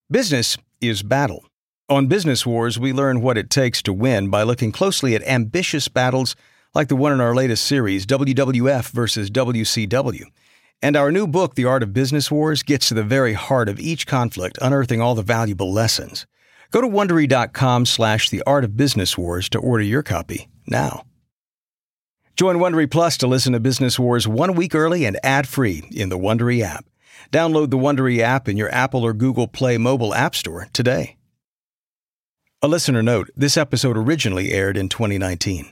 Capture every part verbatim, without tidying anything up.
Business is battle. On Business Wars, we learn what it takes to win by looking closely at ambitious battles like the one in our latest series, W W F versus W C W. And our new book, The Art of Business Wars, gets to the very heart of each conflict, unearthing all the valuable lessons. Go to Wondery.com slash The Art of Business Wars to order your copy now. Join Wondery Plus to listen to Business Wars one week early and ad-free in the Wondery app. Download the Wondery app in your Apple or Google Play mobile app store today. A listener note, this episode originally aired in twenty nineteen.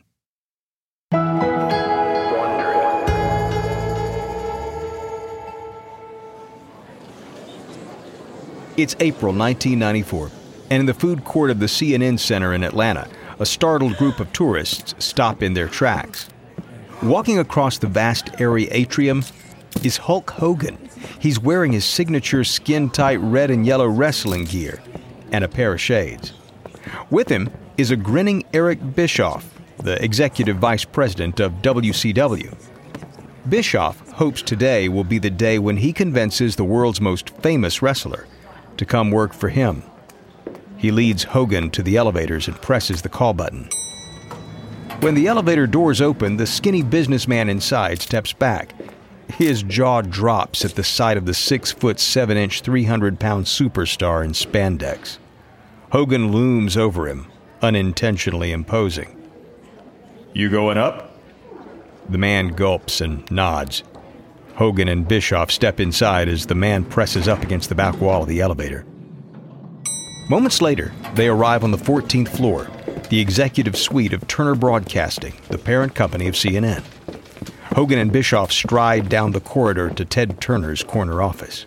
It's April nineteen ninety-four, and in the food court of the C N N Center in Atlanta, a startled group of tourists stop in their tracks. Walking across the vast airy atrium is Hulk Hogan. He's wearing his signature skin-tight red and yellow wrestling gear and a pair of shades. With him is a grinning Eric Bischoff, the executive vice president of W C W. Bischoff hopes today will be the day when he convinces the world's most famous wrestler to come work for him. He leads Hogan to the elevators and presses the call button. When the elevator doors open, the skinny businessman inside steps back. His jaw drops at the sight of the six foot seven inch, three hundred pound superstar in spandex. Hogan looms over him, unintentionally imposing. "You going up?" The man gulps and nods. Hogan and Bischoff step inside as the man presses up against the back wall of the elevator. Moments later, they arrive on the fourteenth floor, the executive suite of Turner Broadcasting, the parent company of C N N. Hogan and Bischoff stride down the corridor to Ted Turner's corner office.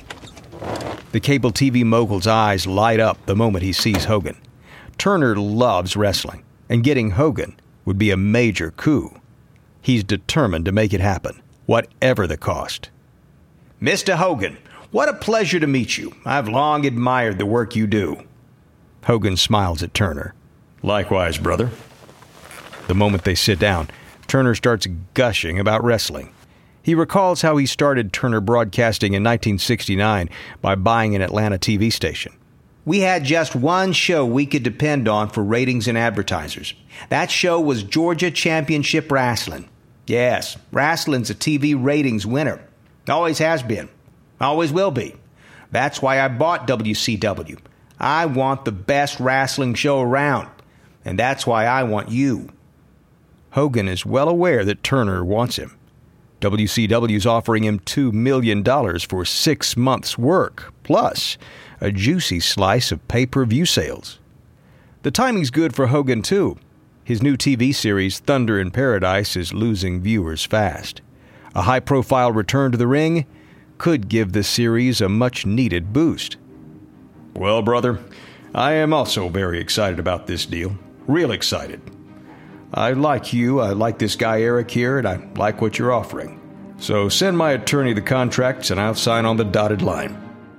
The cable T V mogul's eyes light up the moment he sees Hogan. Turner loves wrestling, and getting Hogan would be a major coup. He's determined to make it happen, whatever the cost. "Mister Hogan, what a pleasure to meet you. I've long admired the work you do." Hogan smiles at Turner. "Likewise, brother." The moment they sit down, Turner starts gushing about wrestling. He recalls how he started Turner Broadcasting in nineteen sixty-nine by buying an Atlanta T V station. "We had just one show we could depend on for ratings and advertisers. That show was Georgia Championship Wrestling. Yes, wrestling's a T V ratings winner. Always has been. Always will be. That's why I bought W C W. I want the best wrestling show around. And that's why I want you." Hogan is well aware that Turner wants him. W C W's offering him two million dollars for six months' work, plus a juicy slice of pay-per-view sales. The timing's good for Hogan, too. His new T V series, Thunder in Paradise, is losing viewers fast. A high-profile return to the ring could give the series a much-needed boost. "Well, brother, I am also very excited about this deal. Real excited. I like you, I like this guy Eric here, and I like what you're offering. So send my attorney the contracts and I'll sign on the dotted line."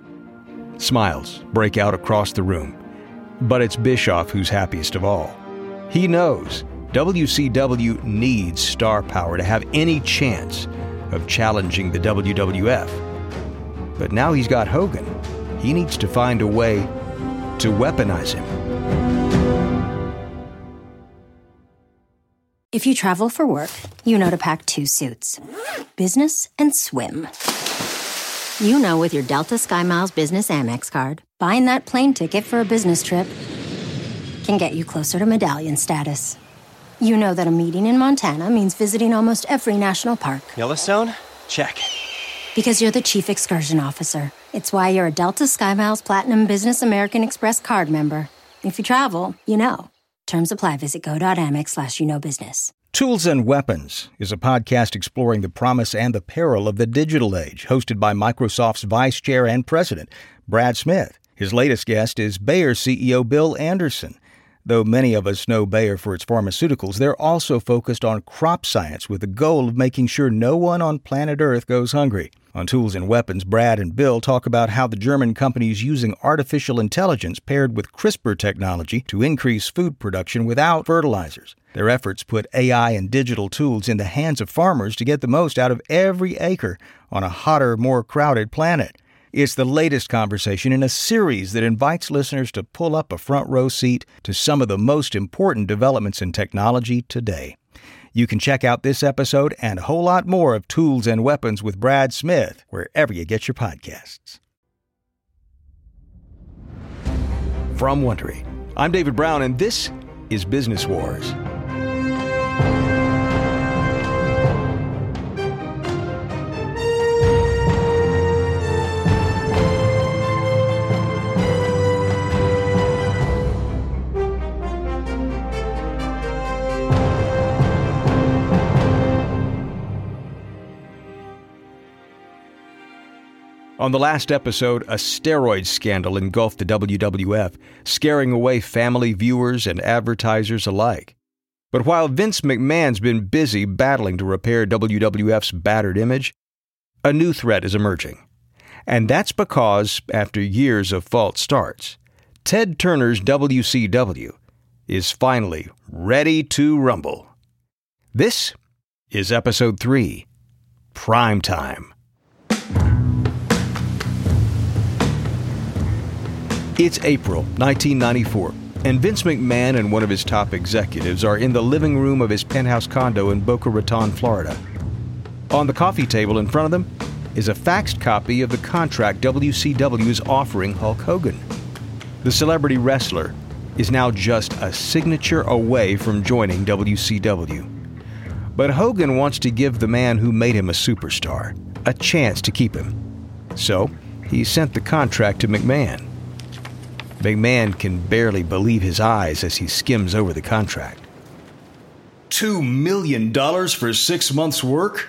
Smiles break out across the room, but it's Bischoff who's happiest of all. He knows W C W needs star power to have any chance of challenging the W W F. But now he's got Hogan. He needs to find a way to weaponize him. If you travel for work, you know to pack two suits. Business and swim. You know with your Delta SkyMiles Business Amex card, buying that plane ticket for a business trip can get you closer to medallion status. You know that a meeting in Montana means visiting almost every national park. Yellowstone? Check. Because you're the chief excursion officer. It's why you're a Delta SkyMiles Platinum Business American Express card member. If you travel, you know. Terms apply. Visit go.amex slash you know business. Tools and Weapons is a podcast exploring the promise and the peril of the digital age, hosted by Microsoft's Vice Chair and President, Brad Smith. His latest guest is Bayer C E O Bill Anderson. Though many of us know Bayer for its pharmaceuticals, they're also focused on crop science with the goal of making sure no one on planet Earth goes hungry. On Tools and Weapons, Brad and Bill talk about how the German company is using artificial intelligence paired with CRISPR technology to increase food production without fertilizers. Their efforts put A I and digital tools in the hands of farmers to get the most out of every acre on a hotter, more crowded planet. It's the latest conversation in a series that invites listeners to pull up a front row seat to some of the most important developments in technology today. You can check out this episode and a whole lot more of Tools and Weapons with Brad Smith wherever you get your podcasts. From Wondery, I'm David Brown, and this is Business Wars. On the last episode, a steroid scandal engulfed the W W F, scaring away family viewers and advertisers alike. But while Vince McMahon's been busy battling to repair W W F's battered image, a new threat is emerging. And that's because, after years of false starts, Ted Turner's W C W is finally ready to rumble. This is Episode three, Prime Time. It's April nineteen ninety-four, and Vince McMahon and one of his top executives are in the living room of his penthouse condo in Boca Raton, Florida. On the coffee table in front of them is a faxed copy of the contract W C W is offering Hulk Hogan. The celebrity wrestler is now just a signature away from joining W C W. But Hogan wants to give the man who made him a superstar a chance to keep him. So he sent the contract to McMahon. McMahon can barely believe his eyes as he skims over the contract. Two million dollars for six months' work?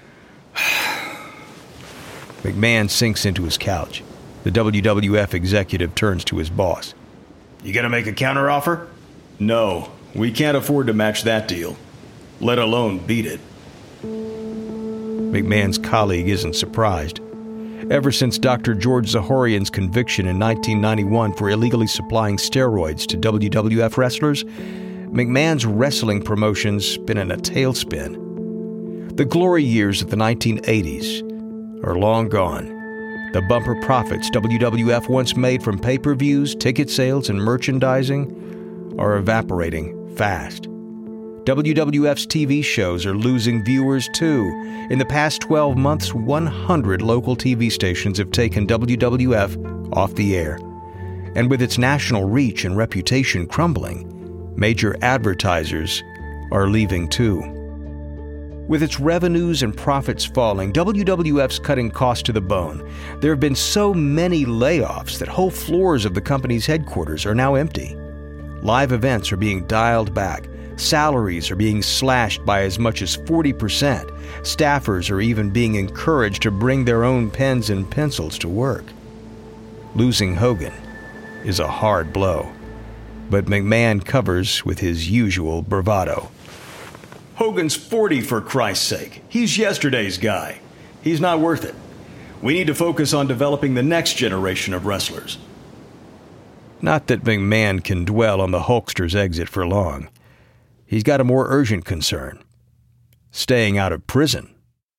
McMahon sinks into his couch. The W W F executive turns to his boss. You gonna make a counteroffer? No, we can't afford to match that deal, let alone beat it. McMahon's colleague isn't surprised. Ever since Doctor George Zahorian's conviction in nineteen ninety-one for illegally supplying steroids to W W F wrestlers, McMahon's wrestling promotion's been in a tailspin. The glory years of the nineteen eighties are long gone. The bumper profits W W F once made from pay-per-views, ticket sales, and merchandising are evaporating fast. W W F's T V shows are losing viewers, too. In the past twelve months, one hundred local T V stations have taken W W F off the air. And with its national reach and reputation crumbling, major advertisers are leaving, too. With its revenues and profits falling, W W F's cutting costs to the bone. There have been so many layoffs that whole floors of the company's headquarters are now empty. Live events are being dialed back. Salaries are being slashed by as much as forty percent. Staffers are even being encouraged to bring their own pens and pencils to work. Losing Hogan is a hard blow, but McMahon covers with his usual bravado. Hogan's forty, for Christ's sake. He's yesterday's guy. He's not worth it. We need to focus on developing the next generation of wrestlers. Not that McMahon can dwell on the Hulkster's exit for long. He's got a more urgent concern: staying out of prison.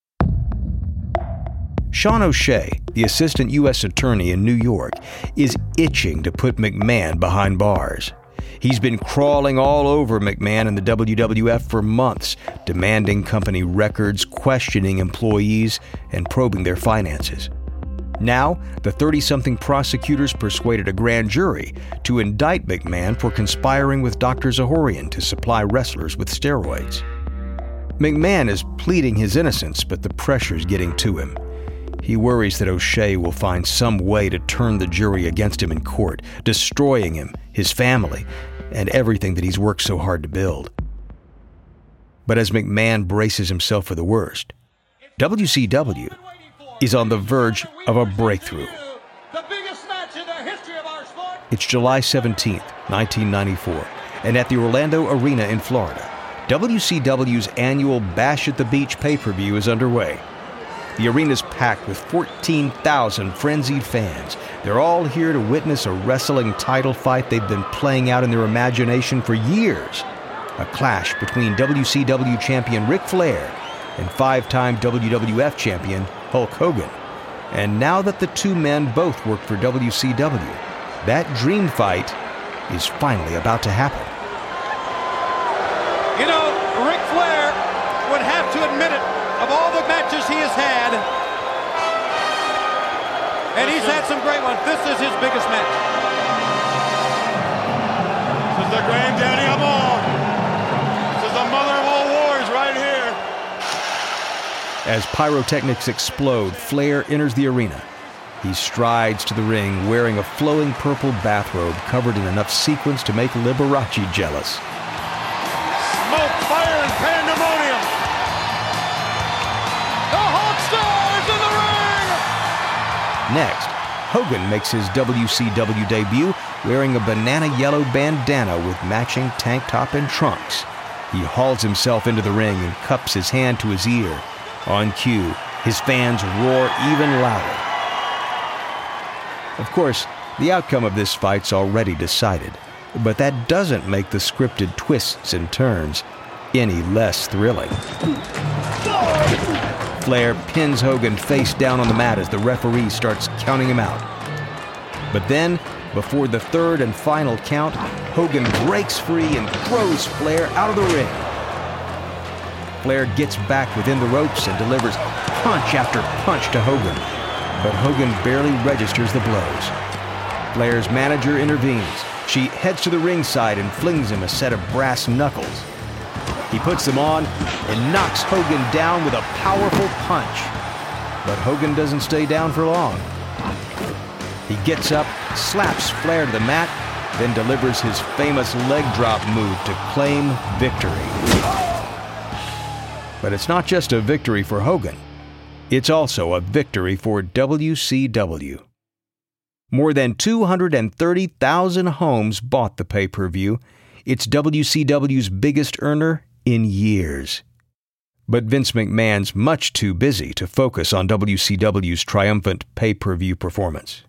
Sean O'Shea, the assistant U S attorney in New York, is itching to put McMahon behind bars. He's been crawling all over McMahon and the W W F for months, demanding company records, questioning employees, and probing their finances. Now, the thirty-something prosecutors persuaded a grand jury to indict McMahon for conspiring with Doctor Zahorian to supply wrestlers with steroids. McMahon is pleading his innocence, but the pressure's getting to him. He worries that O'Shea will find some way to turn the jury against him in court, destroying him, his family, and everything that he's worked so hard to build. But as McMahon braces himself for the worst, W C W is on the verge of a breakthrough. It's July seventeenth, nineteen ninety-four, and at the Orlando Arena in Florida, W C W's annual Bash at the Beach pay-per-view is underway. The arena's packed with fourteen thousand frenzied fans. They're all here to witness a wrestling title fight they've been playing out in their imagination for years. A clash between W C W champion Ric Flair and five-time W W F champion Hulk Hogan. And now that the two men both work for W C W, that dream fight is finally about to happen. You know, Ric Flair would have to admit it, of all the matches he has had, and he's had some great ones, this is his biggest match. This is the granddaddy of all. This is the mother of all wars right here. As pyrotechnics explode, Flair enters the arena. He strides to the ring wearing a flowing purple bathrobe covered in enough sequins to make Liberace jealous. Smoke, fire, and pandemonium. The Hulk stars in the ring! Next, Hogan makes his W C W debut wearing a banana yellow bandana with matching tank top and trunks. He hauls himself into the ring and cups his hand to his ear. On cue, his fans roar even louder. Of course, the outcome of this fight's already decided, but that doesn't make the scripted twists and turns any less thrilling. Flair pins Hogan face down on the mat as the referee starts counting him out. But then, before the third and final count, Hogan breaks free and throws Flair out of the ring. Flair gets back within the ropes and delivers punch after punch to Hogan, but Hogan barely registers the blows. Flair's manager intervenes. She heads to the ringside and flings him a set of brass knuckles. He puts them on and knocks Hogan down with a powerful punch. But Hogan doesn't stay down for long. He gets up, slaps Flair to the mat, then delivers his famous leg drop move to claim victory. But it's not just a victory for Hogan. It's also a victory for W C W. More than two hundred thirty thousand homes bought the pay-per-view. It's W C W's biggest earner in years. But Vince McMahon's much too busy to focus on W C W's triumphant pay-per-view performance.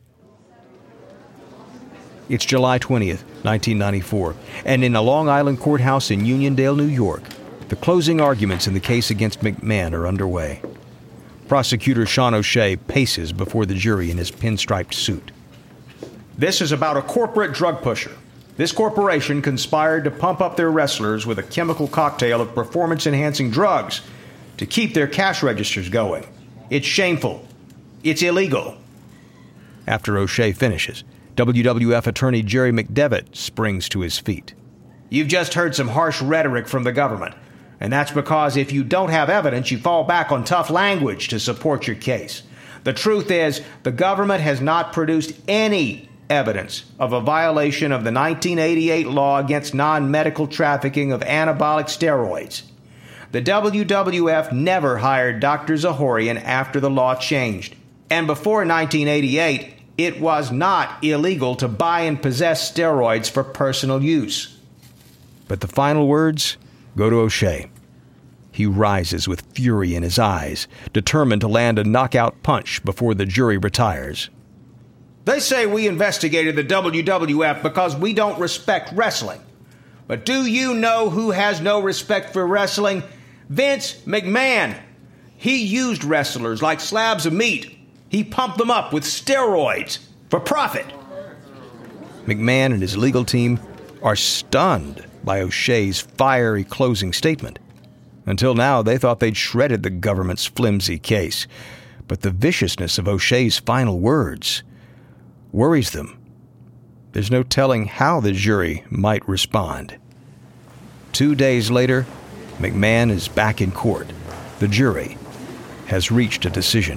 It's July twentieth, nineteen ninety-four, and in a Long Island courthouse in Uniondale, New York, the closing arguments in the case against McMahon are underway. Prosecutor Sean O'Shea paces before the jury in his pinstriped suit. This is about a corporate drug pusher. This corporation conspired to pump up their wrestlers with a chemical cocktail of performance-enhancing drugs to keep their cash registers going. It's shameful. It's illegal. After O'Shea finishes, W W F attorney Jerry McDevitt springs to his feet. You've just heard some harsh rhetoric from the government, and that's because if you don't have evidence, you fall back on tough language to support your case. The truth is, the government has not produced any evidence of a violation of the nineteen eighty-eight law against non-medical trafficking of anabolic steroids. The W W F never hired Doctor Zahorian after the law changed. And before nineteen eighty-eight, it was not illegal to buy and possess steroids for personal use. But the final words go to O'Shea. He rises with fury in his eyes, determined to land a knockout punch before the jury retires. They say we investigated the W W F because we don't respect wrestling. But do you know who has no respect for wrestling? Vince McMahon. He used wrestlers like slabs of meat. He pumped them up with steroids for profit. McMahon and his legal team are stunned by O'Shea's fiery closing statement. Until now, they thought they'd shredded the government's flimsy case. But the viciousness of O'Shea's final words worries them. There's no telling how the jury might respond. Two days later, McMahon is back in court. The jury has reached a decision.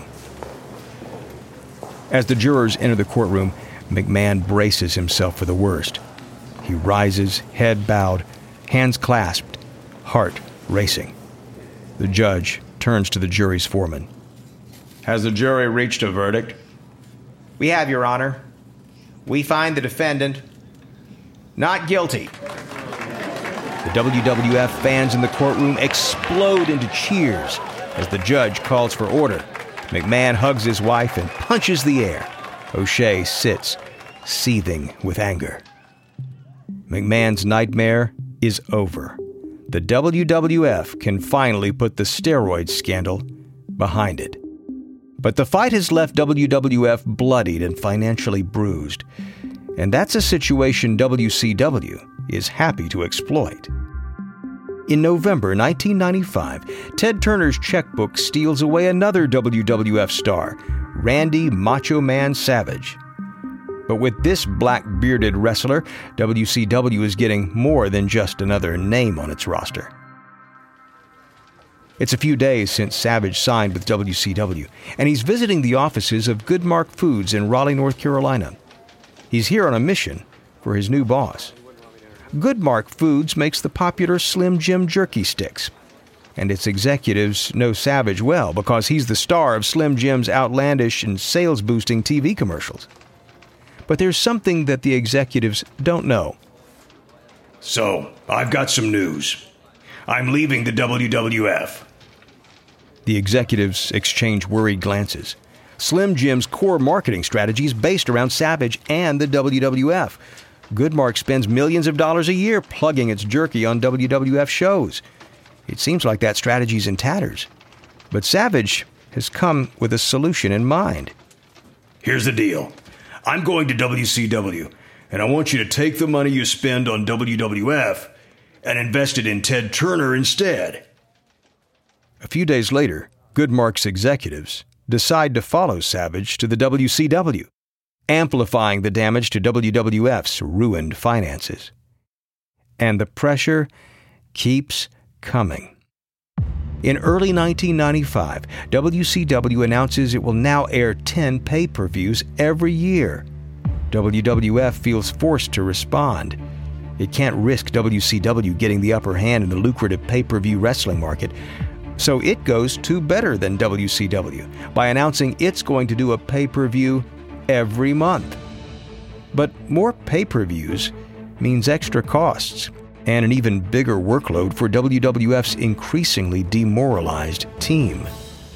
As the jurors enter the courtroom, McMahon braces himself for the worst. He rises, head bowed, hands clasped, heart racing. The judge turns to the jury's foreman. Has the jury reached a verdict? We have, Your Honor. We find the defendant not guilty. The W W F fans in the courtroom explode into cheers as the judge calls for order. McMahon hugs his wife and punches the air. O'Shea sits, seething with anger. McMahon's nightmare is over. The W W F can finally put the steroid scandal behind it. But the fight has left W W F bloodied and financially bruised. And that's a situation W C W is happy to exploit. In November nineteen ninety-five, Ted Turner's checkbook steals away another W W F star, Randy Macho Man Savage. But with this black-bearded wrestler, W C W is getting more than just another name on its roster. It's a few days since Savage signed with W C W, and he's visiting the offices of Goodmark Foods in Raleigh, North Carolina. He's here on a mission for his new boss. Goodmark Foods makes the popular Slim Jim jerky sticks, and its executives know Savage well because he's the star of Slim Jim's outlandish and sales-boosting T V commercials. But there's something that the executives don't know. So, I've got some news. I'm leaving the W W F. The executives exchange worried glances. Slim Jim's core marketing strategy is based around Savage and the W W F. Goodmark spends millions of dollars a year plugging its jerky on W W F shows. It seems like that strategy's in tatters. But Savage has come with a solution in mind. Here's the deal. I'm going to W C W, and I want you to take the money you spend on W W F and invest it in Ted Turner instead. A few days later, Goodmark's executives decide to follow Savage to the W C W, amplifying the damage to W W F's ruined finances. And the pressure keeps coming. In early nineteen ninety-five, W C W announces it will now air ten pay-per-views every year. W W F feels forced to respond. It can't risk W C W getting the upper hand in the lucrative pay-per-view wrestling market, so it goes to better than W C W by announcing it's going to do a pay-per-view every month. But more pay-per-views means extra costs and an even bigger workload for W W F's increasingly demoralized team.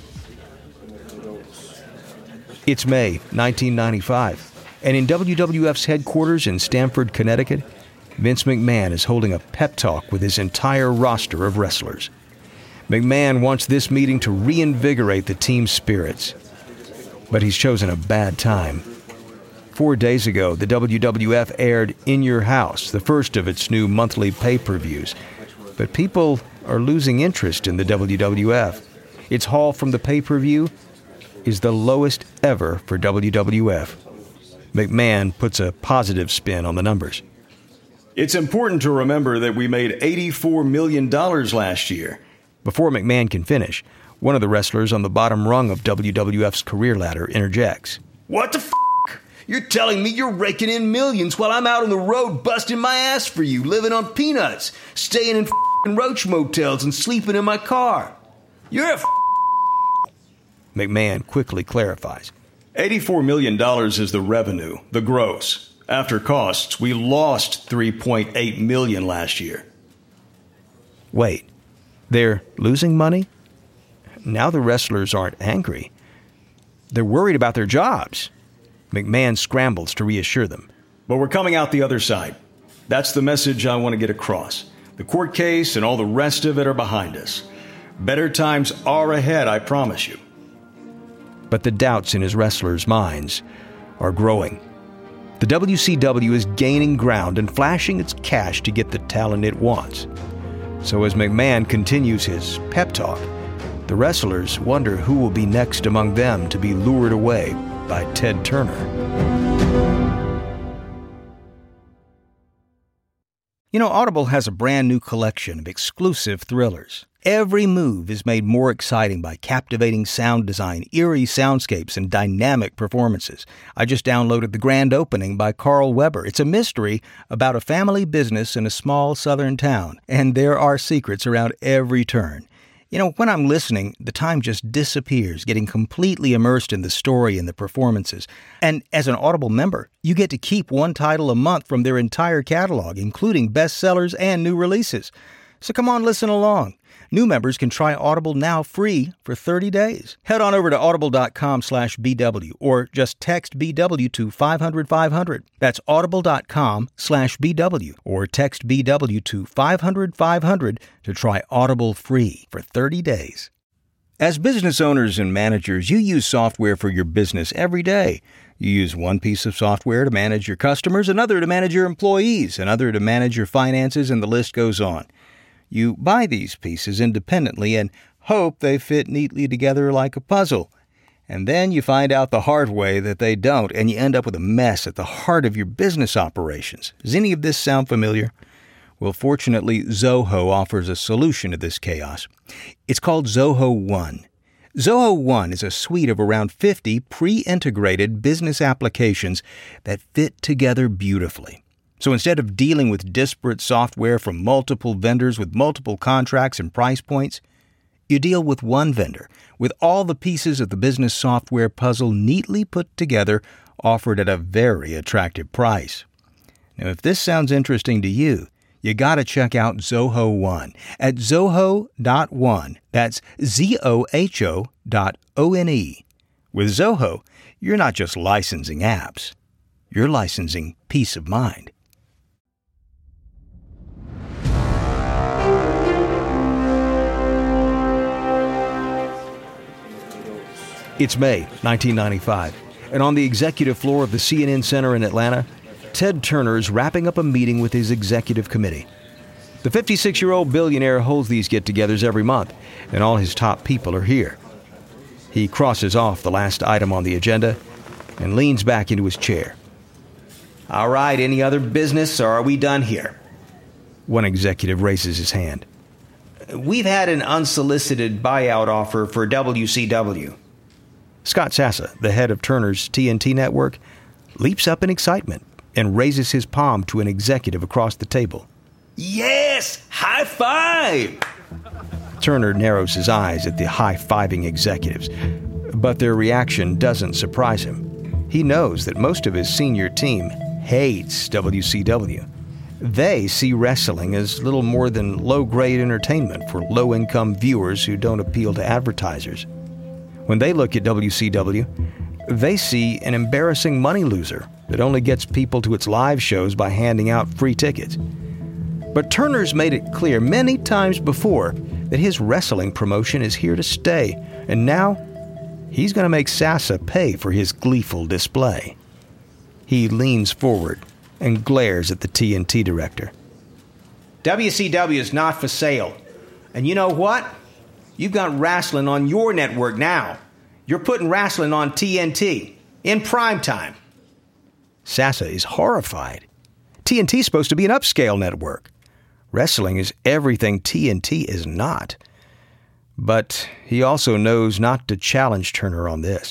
It's May nineteen ninety-five, and in W W F's headquarters in Stamford, Connecticut, Vince McMahon is holding a pep talk with his entire roster of wrestlers. McMahon wants this meeting to reinvigorate the team's spirits. But he's chosen a bad time. Four days ago, the W W F aired In Your House, the first of its new monthly pay-per-views. But people are losing interest in the W W F. Its haul from the pay-per-view is the lowest ever for W W F. McMahon puts a positive spin on the numbers. It's important to remember that we made eighty-four million dollars last year. Before McMahon can finish, one of the wrestlers on the bottom rung of W W F's career ladder interjects. What the f***? You're telling me you're raking in millions while I'm out on the road busting my ass for you, living on peanuts, staying in f***ing roach motels and sleeping in my car. You're a f***. McMahon quickly clarifies. eighty-four million dollars is the revenue, the gross. After costs, we lost three point eight million dollars last year. Wait, they're losing money? Now the wrestlers aren't angry. They're worried about their jobs. McMahon scrambles to reassure them. But we're coming out the other side. That's the message I want to get across. The court case and all the rest of it are behind us. Better times are ahead, I promise you. But the doubts in his wrestlers' minds are growing. The W C W is gaining ground and flashing its cash to get the talent it wants. So as McMahon continues his pep talk, the wrestlers wonder who will be next among them to be lured away by Ted Turner. You know, Audible has a brand new collection of exclusive thrillers. Every move is made more exciting by captivating sound design, eerie soundscapes, and dynamic performances. I just downloaded The Grand Opening by Carl Weber. It's a mystery about a family business in a small southern town, and there are secrets around every turn. You know, when I'm listening, the time just disappears, getting completely immersed in the story and the performances. And as an Audible member, you get to keep one title a month from their entire catalog, including bestsellers and new releases. So come on, listen along. New members can try Audible now free for thirty days. Head on over to audible.com slash BW or just text B W to five hundred five hundred. That's audible.com slash BW or text B W to five hundred five hundred to try Audible free for thirty days. As business owners and managers, you use software for your business every day. You use one piece of software to manage your customers, another to manage your employees, another to manage your finances, and the list goes on. You buy these pieces independently and hope they fit neatly together like a puzzle. And then you find out the hard way that they don't, and you end up with a mess at the heart of your business operations. Does any of this sound familiar? Well, fortunately, Zoho offers a solution to this chaos. It's called Zoho One. Zoho One is a suite of around fifty pre-integrated business applications that fit together beautifully. So instead of dealing with disparate software from multiple vendors with multiple contracts and price points, you deal with one vendor, with all the pieces of the business software puzzle neatly put together, offered at a very attractive price. Now, if this sounds interesting to you, you gotta check out Zoho One at zoho dot one. That's Z O H O dot O N E. With Zoho, you're not just licensing apps. You're licensing peace of mind. It's May nineteen ninety-five, and on the executive floor of the C N N Center in Atlanta, Ted Turner is wrapping up a meeting with his executive committee. The fifty-six-year-old billionaire holds these get-togethers every month, and all his top people are here. He crosses off the last item on the agenda and leans back into his chair. All right, any other business, or are we done here? One executive raises his hand. We've had an unsolicited buyout offer for W C W. Scott Sassa, the head of Turner's T N T network, leaps up in excitement and raises his palm to an executive across the table. Yes! High five! Turner narrows his eyes at the high-fiving executives, but their reaction doesn't surprise him. He knows that most of his senior team hates W C W. They see wrestling as little more than low-grade entertainment for low-income viewers who don't appeal to advertisers. When they look at W C W, they see an embarrassing money loser that only gets people to its live shows by handing out free tickets. But Turner's made it clear many times before that his wrestling promotion is here to stay, and now he's going to make Sassa pay for his gleeful display. He leans forward and glares at the T N T director. W C W is not for sale. And you know what? You've got wrestling on your network now. You're putting wrestling on T N T in prime time. Sassa is horrified. T N T is supposed to be an upscale network. Wrestling is everything T N T is not. But he also knows not to challenge Turner on this.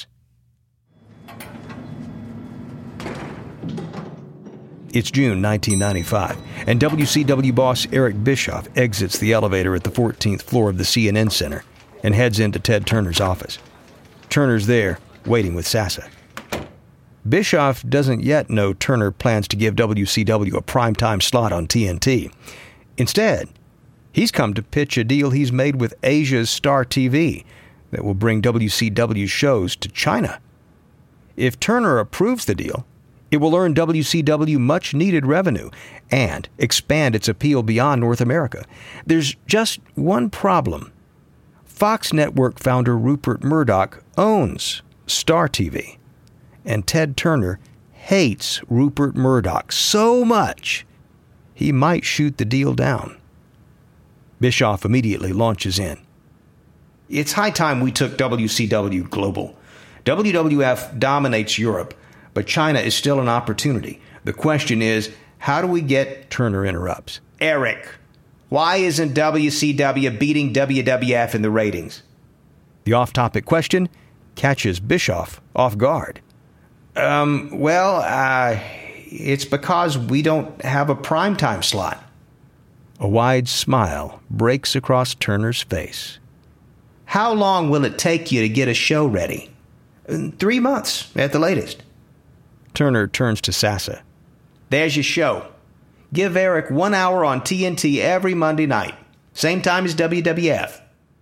It's June nineteen ninety-five, and W C W boss Eric Bischoff exits the elevator at the fourteenth floor of the C N N Center and heads into Ted Turner's office. Turner's there, waiting with Sassa. Bischoff doesn't yet know Turner plans to give W C W a primetime slot on T N T. Instead, he's come to pitch a deal he's made with Asia's Star T V that will bring W C W shows to China. If Turner approves the deal, it will earn W C W much-needed revenue and expand its appeal beyond North America. There's just one problem. Fox Network founder Rupert Murdoch owns Star T V, and Ted Turner hates Rupert Murdoch so much he might shoot the deal down. Bischoff immediately launches in. It's high time we took W C W global. W W F dominates Europe, but China is still an opportunity. The question is, how do we get... Turner interrupts. Eric, why isn't W C W beating W W F in the ratings? The off-topic question catches Bischoff off guard. Um, well, uh, it's because we don't have a primetime slot. A wide smile breaks across Turner's face. How long will it take you to get a show ready? Three months, at the latest. Turner turns to Sassa. There's your show. Give Eric one hour on T N T every Monday night. Same time as W W F.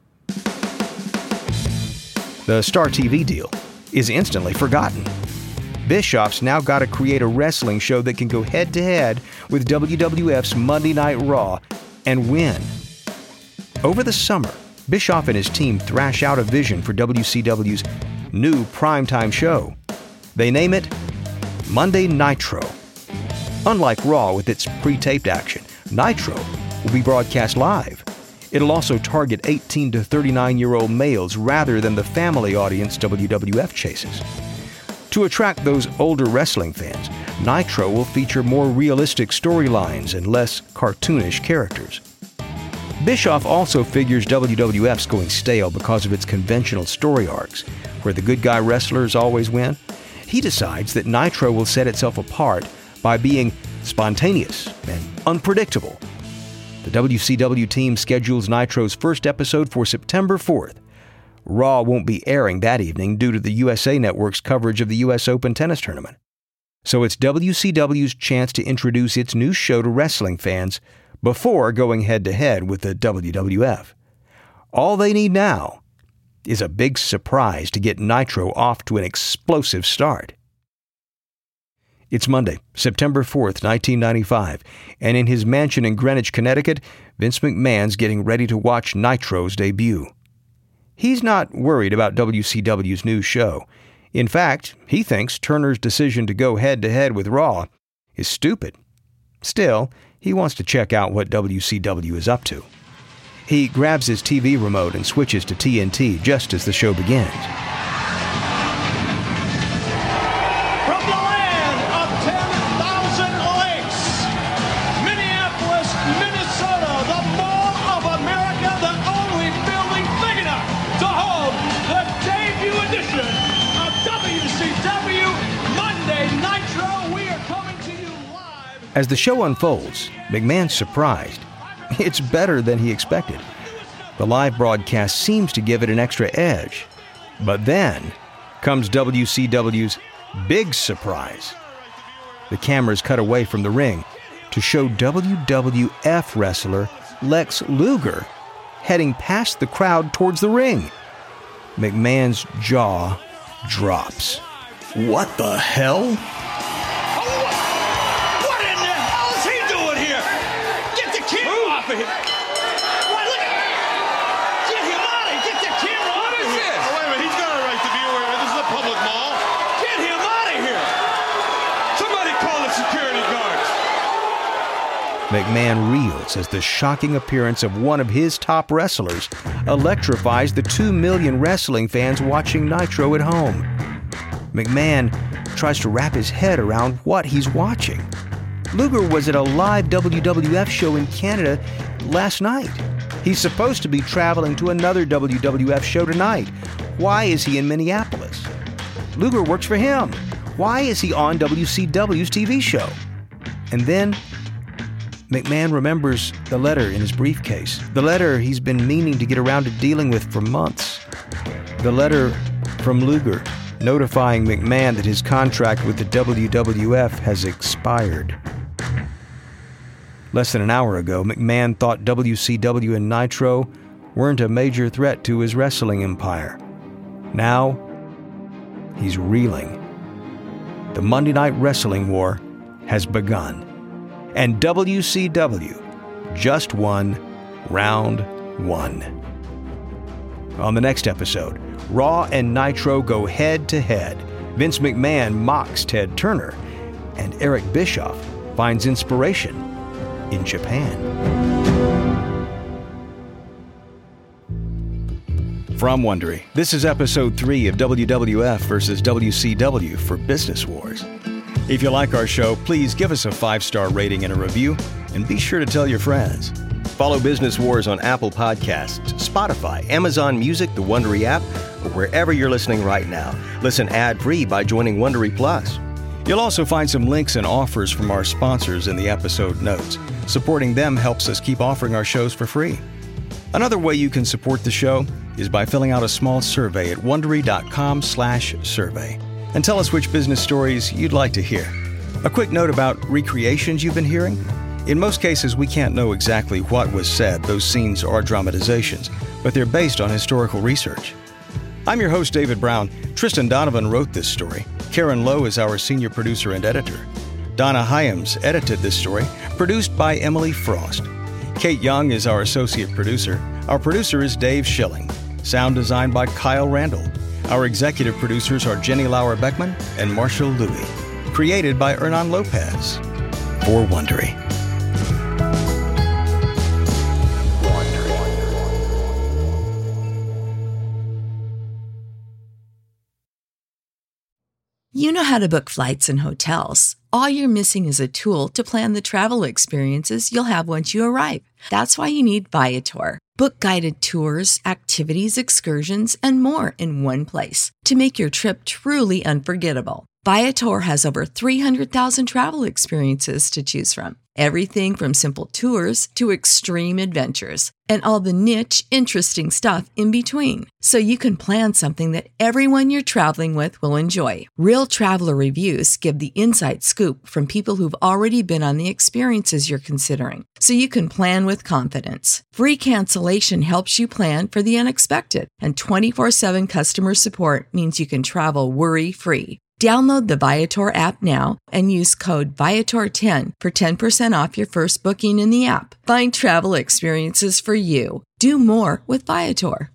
The Star T V deal is instantly forgotten. Bischoff's now got to create a wrestling show that can go head-to-head with W W F's Monday Night Raw and win. Over the summer, Bischoff and his team thrash out a vision for W C W's new primetime show. They name it Monday Nitro. Unlike Raw with its pre-taped action, Nitro will be broadcast live. It'll also target eighteen to thirty-nine-year-old males rather than the family audience W W F chases. To attract those older wrestling fans, Nitro will feature more realistic storylines and less cartoonish characters. Bischoff also figures W W F's going stale because of its conventional story arcs, where the good guy wrestlers always win. He decides that Nitro will set itself apart by being spontaneous and unpredictable. The W C W team schedules Nitro's first episode for September fourth. Raw won't be airing that evening due to the U S A Network's coverage of the U S Open tennis tournament. So it's W C W's chance to introduce its new show to wrestling fans before going head-to-head with the W W F. All they need now is a big surprise to get Nitro off to an explosive start. It's Monday, September fourth, nineteen ninety-five, and in his mansion in Greenwich, Connecticut, Vince McMahon's getting ready to watch Nitro's debut. He's not worried about W C W's new show. In fact, he thinks Turner's decision to go head-to-head with Raw is stupid. Still, he wants to check out what W C W is up to. He grabs his T V remote and switches to T N T just as the show begins. From the land of ten thousand lakes, Minneapolis, Minnesota, the Mall of America, the only building big enough to hold the debut edition of W C W Monday Nitro. We are coming to you live. As the show unfolds, McMahon's surprised. It's better than he expected. The live broadcast seems to give it an extra edge. But then comes W C W's big surprise. The cameras cut away from the ring to show W W F wrestler Lex Luger heading past the crowd towards the ring. McMahon's jaw drops. What the hell? Why, look at Get him out of here! Get the camera off of here! Oh, wait a minute, he's got a right to be aware. This is a public mall. Get him out of here! Somebody call the security guards. McMahon reels as the shocking appearance of one of his top wrestlers electrifies the two million wrestling fans watching Nitro at home. McMahon tries to wrap his head around what he's watching. Luger was at a live W W F show in Canada last night. He's supposed to be traveling to another W W F show tonight. Why is he in Minneapolis? Luger works for him. Why is he on W C W's T V show? And then McMahon remembers the letter in his briefcase. The letter he's been meaning to get around to dealing with for months. The letter from Luger notifying McMahon that his contract with the W W F has expired. Less than an hour ago, McMahon thought W C W and Nitro weren't a major threat to his wrestling empire. Now, he's reeling. The Monday Night Wrestling War has begun, and W C W just won round one. On the next episode, Raw and Nitro go head-to-head. Vince McMahon mocks Ted Turner, and Eric Bischoff finds inspiration in Japan. From Wondery, this is episode three of W W F versus W C W for Business Wars. If you like our show, please give us a five-star rating and a review, and be sure to tell your friends. Follow Business Wars on Apple Podcasts, Spotify, Amazon Music, the Wondery app, or wherever you're listening right now. Listen ad-free by joining Wondery Plus. You'll also find some links and offers from our sponsors in the episode notes. Supporting them helps us keep offering our shows for free. Another way you can support the show is by filling out a small survey at Wondery.com slash survey. And tell us which business stories you'd like to hear. A quick note about recreations you've been hearing. In most cases, we can't know exactly what was said. Those scenes are dramatizations, but they're based on historical research. I'm your host, David Brown. Tristan Donovan wrote this story. Karen Lowe is our senior producer and editor. Donna Hyams edited this story, produced by Emily Frost. Kate Young is our associate producer. Our producer is Dave Schilling. Sound designed by Kyle Randall. Our executive producers are Jenny Lauer-Beckman and Marshall Louis. Created by Hernan Lopez. For Wondery. You know how to book flights and hotels. All you're missing is a tool to plan the travel experiences you'll have once you arrive. That's why you need Viator. Book guided tours, activities, excursions, and more in one place to make your trip truly unforgettable. Viator has over three hundred thousand travel experiences to choose from. Everything from simple tours to extreme adventures and all the niche, interesting stuff in between. So you can plan something that everyone you're traveling with will enjoy. Real traveler reviews give the inside scoop from people who've already been on the experiences you're considering. So you can plan with confidence. Free cancellation helps you plan for the unexpected. And twenty-four seven customer support means you can travel worry-free. Download the Viator app now and use code Viator ten for ten percent off your first booking in the app. Find travel experiences for you. Do more with Viator.